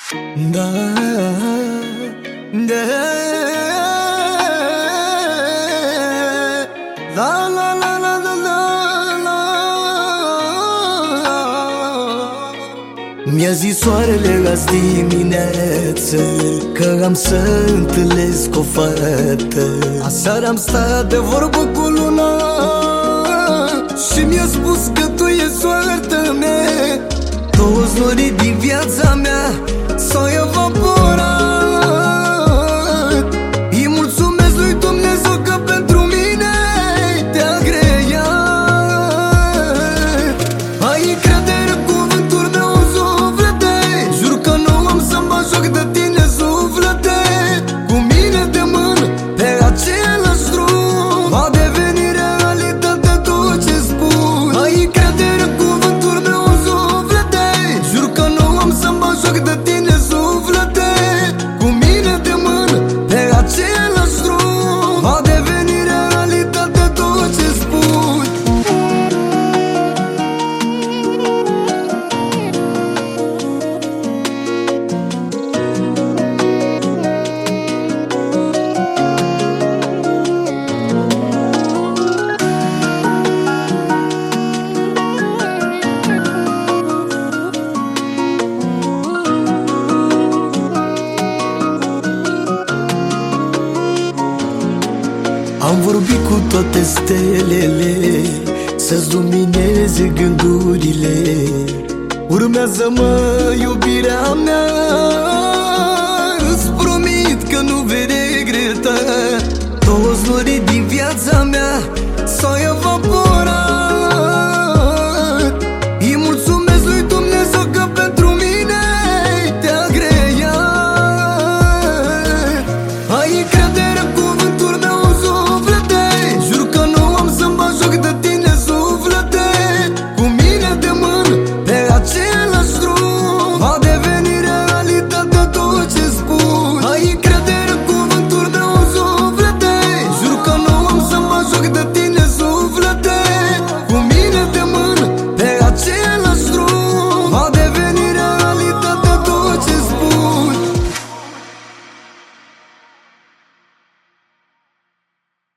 Da, da, la la la la la la. Mi-a zis soarele azi dimineață că am să întâlnesc o fată. Aseară am stat de vorbă cu luna și mi-a spus că tu e soarta mea. Toți norii din viața mea s-au evaporat. Îi mulțumesc lui Dumnezeu că pentru mine te-a creat. Ai încredere în cuvântul meu, suflete. Jur că nu am să mă joc de tine, suflete. Cu mine de mână pe același drum va deveni realitate tot ce spun. Ai încredere în cuvântul meu, suflete. Jur că nu am să mă joc de tine, suflete. Cu mine de mână pe același drum va deveni realitate tot ce spun. Am vorbit cu toate stelele să-ți lumineze gândurile. Urmează-mă, iubirea mea, îți promit că nu vei regreta. Toți norii din viața mea s-au evaporat.